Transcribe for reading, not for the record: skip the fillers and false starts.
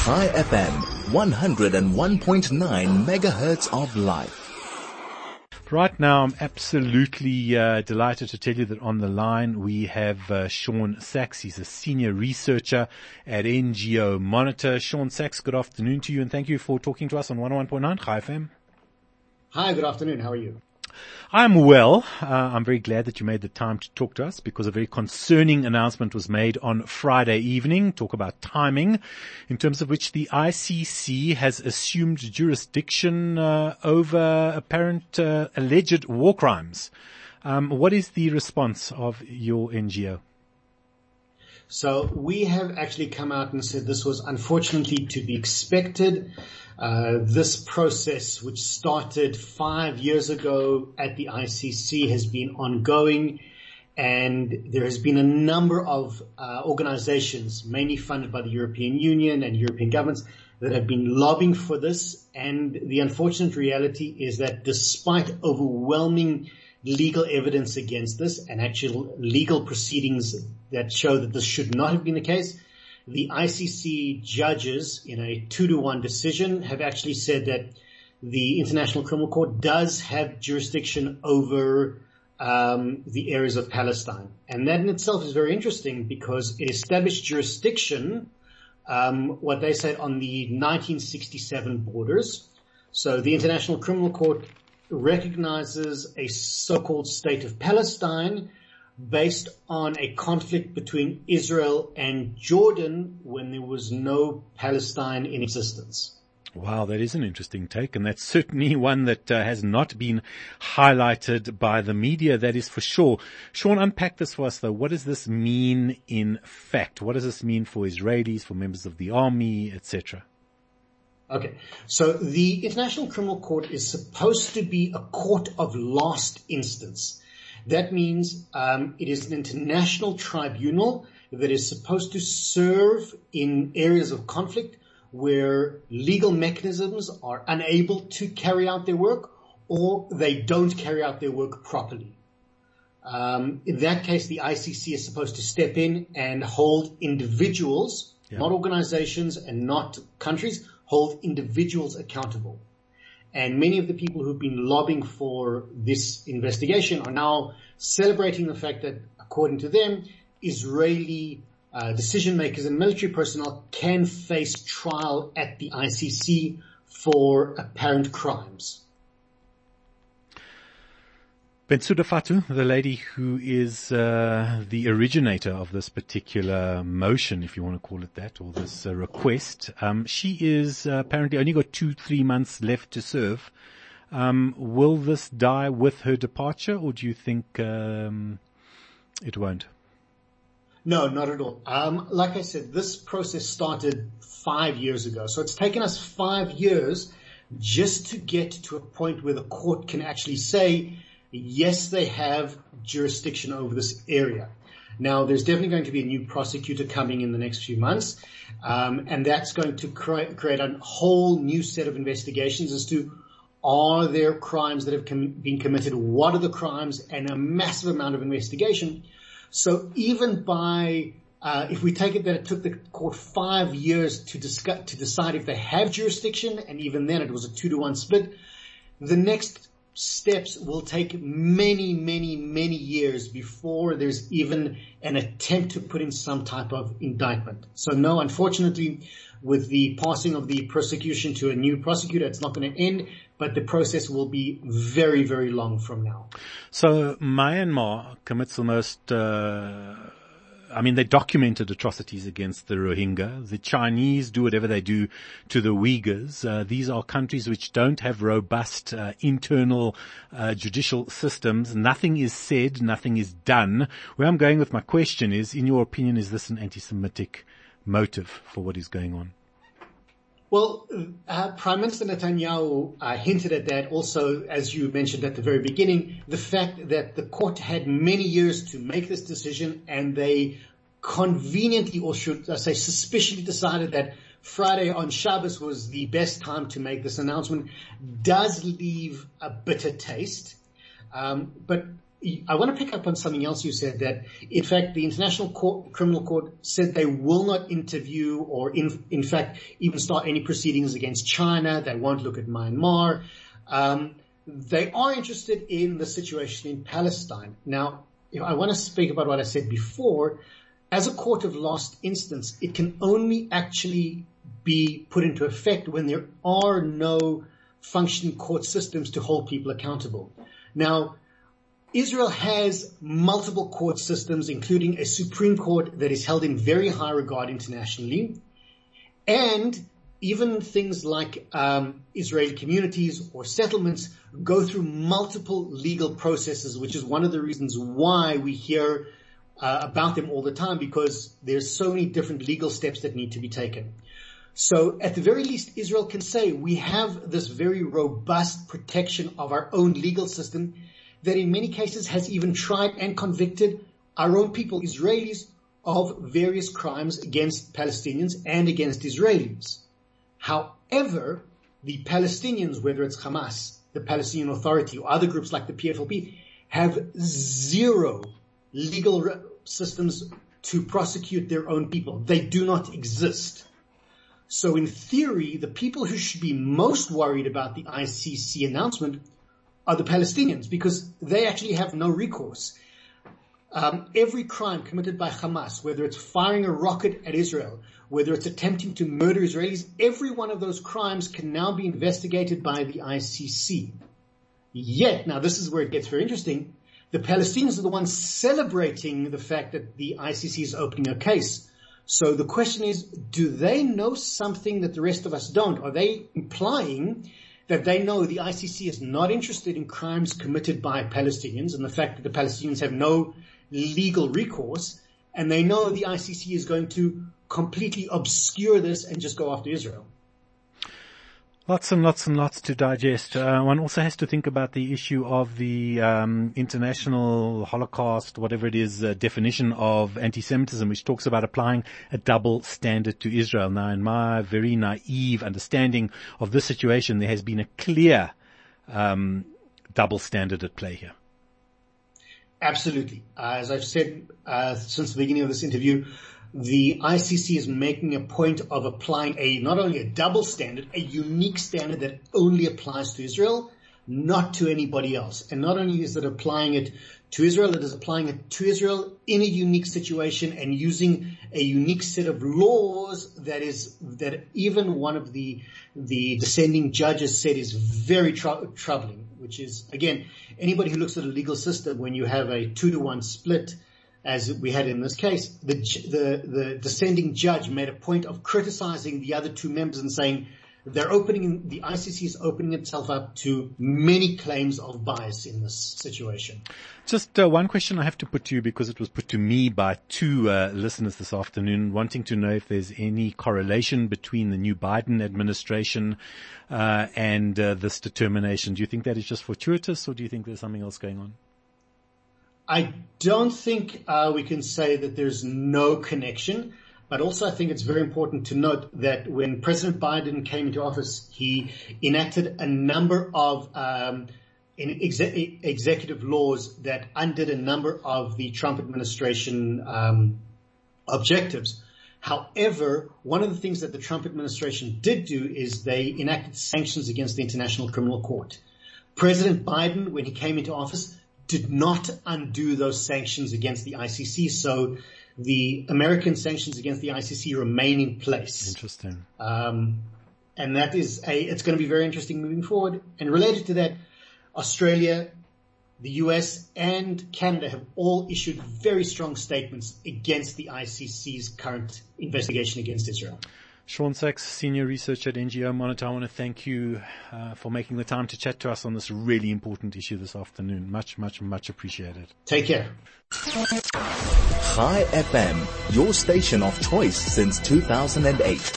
High FM, 101.9 megahertz of life. Right now, I'm absolutely delighted to tell you that on the line we have Sean Sachs. He's a senior researcher at NGO Monitor. Sean Sachs, good afternoon to you, and thank you for talking to us on 101.9 High FM. Hi, good afternoon. How are you? I'm well. I'm very glad that you made the time to talk to us because a very concerning announcement was made on Friday evening. Talk about timing, in terms of which the ICC has assumed jurisdiction over apparent alleged war crimes. What is the response of your NGO? So we have actually come out and said this was unfortunately to be expected. This process, which started 5 years ago at the ICC, has been ongoing, and there has been a number of organizations, mainly funded by the European Union and European governments, that have been lobbying for this. And the unfortunate reality is that despite overwhelming legal evidence against this and actual legal proceedings that show that this should not have been the case, the ICC judges, in a 2-1 decision, have actually said that the International Criminal Court does have jurisdiction over the areas of Palestine. And that in itself is very interesting because it established jurisdiction, what they said, on the 1967 borders. So the International Criminal Court recognizes a so-called state of Palestine based on a conflict between Israel and Jordan when there was no Palestine in existence. Wow, that is an interesting take, and that's certainly one that has not been highlighted by the media, that is for sure. Sean, unpack this for us though. What does this mean in fact? What does this mean for Israelis, for members of the army, etc.? Okay, so the International Criminal Court is supposed to be a court of last instance. That means it is an international tribunal that is supposed to serve in areas of conflict where legal mechanisms are unable to carry out their work or they don't carry out their work properly. In that case, the ICC is supposed to step in and hold individuals, not organizations and not countries, hold individuals accountable. And many of the people who've been lobbying for this investigation are now celebrating the fact that, according to them, Israeli decision makers and military personnel can face trial at the ICC for apparent crimes. Bensouda Fatu, the lady who is the originator of this particular motion, if you want to call it that, or this request, she is apparently only got 2-3 months left to serve. Will this die with her departure, or do you think it won't? No, not at all. Like I said, this process started 5 years ago. So it's taken us 5 years just to get to a point where the court can actually say, yes, they have jurisdiction over this area. Now, there's definitely going to be a new prosecutor coming in the next few months, and that's going to create a whole new set of investigations as to, are there crimes that have been committed, what are the crimes, and a massive amount of investigation. So even by, if we take it that it took the court 5 years to decide if they have jurisdiction, and even then it was a 2-1 split, the next steps will take many, many, many years before there's even an attempt to put in some type of indictment. So no, unfortunately, with the passing of the prosecution to a new prosecutor, it's not going to end, but the process will be very, very long from now. So Myanmar commits the most, they documented atrocities against the Rohingya. The Chinese do whatever they do to the Uyghurs. These are countries which don't have robust internal judicial systems. Nothing is said, nothing is done. Where I'm going with my question is, in your opinion, is this an anti-Semitic motive for what is going on? Well, Prime Minister Netanyahu hinted at that also, as you mentioned at the very beginning, the fact that the court had many years to make this decision, and they conveniently, or should I say suspiciously, decided that Friday on Shabbos was the best time to make this announcement, does leave a bitter taste. But I want to pick up on something else you said, that in fact the International Criminal Court said they will not interview or in fact even start any proceedings against China. They won't look at Myanmar. They are interested in the situation in Palestine. Now, I want to speak about what I said before. As a court of last instance, it can only actually be put into effect when there are no functioning court systems to hold people accountable. Now, Israel has multiple court systems, including a Supreme Court that is held in very high regard internationally, and even things like Israeli communities or settlements go through multiple legal processes, which is one of the reasons why we hear about them all the time, because there's so many different legal steps that need to be taken. So at the very least, Israel can say we have this very robust protection of our own legal system that in many cases has even tried and convicted our own people, Israelis, of various crimes against Palestinians and against Israelis. However, the Palestinians, whether it's Hamas, the Palestinian Authority, or other groups like the PFLP, have zero legal systems to prosecute their own people. They do not exist. So in theory, the people who should be most worried about the ICC announcement are the Palestinians, because they actually have no recourse. Every crime committed by Hamas, whether it's firing a rocket at Israel, whether it's attempting to murder Israelis, every one of those crimes can now be investigated by the ICC. Yet, now this is where it gets very interesting, the Palestinians are the ones celebrating the fact that the ICC is opening a case. So the question is, do they know something that the rest of us don't? Are they implying that they know the ICC is not interested in crimes committed by Palestinians and the fact that the Palestinians have no legal recourse, and they know the ICC is going to completely obscure this and just go after Israel? Lots and lots and lots to digest. One also has to think about the issue of the international Holocaust, whatever it is, definition of anti-Semitism, which talks about applying a double standard to Israel. Now, in my very naive understanding of this situation, there has been a clear double standard at play here. Absolutely. As I've said since the beginning of this interview, the ICC is making a point of applying not only a double standard, a unique standard that only applies to Israel, not to anybody else. And not only is it applying it to Israel, it is applying it to Israel in a unique situation and using a unique set of laws that even one of the dissenting judges said is very troubling, which is, again, anybody who looks at a legal system, when you have a 2-to-1 split, as we had in this case, the dissenting judge made a point of criticizing the other two members and saying the ICC is opening itself up to many claims of bias in this situation. Just one question I have to put to you, because it was put to me by two listeners this afternoon, wanting to know if there's any correlation between the new Biden administration and this determination. Do you think that is just fortuitous, or do you think there's something else going on? I don't think we can say that there's no connection, but also I think it's very important to note that when President Biden came into office, he enacted a number of executive laws that undid a number of the Trump administration objectives. However, one of the things that the Trump administration did do is they enacted sanctions against the International Criminal Court. President Biden, when he came into office, did not undo those sanctions against the ICC, so the American sanctions against the ICC remain in place. Interesting. And that is it's going to be very interesting moving forward. And related to that, Australia, the US, and Canada have all issued very strong statements against the ICC's current investigation against Israel. Sean Sachs, Senior Researcher at NGO Monitor, I want to thank you for making the time to chat to us on this really important issue this afternoon. Much, much, much appreciated. Take care. Chai FM, your station of choice since 2008.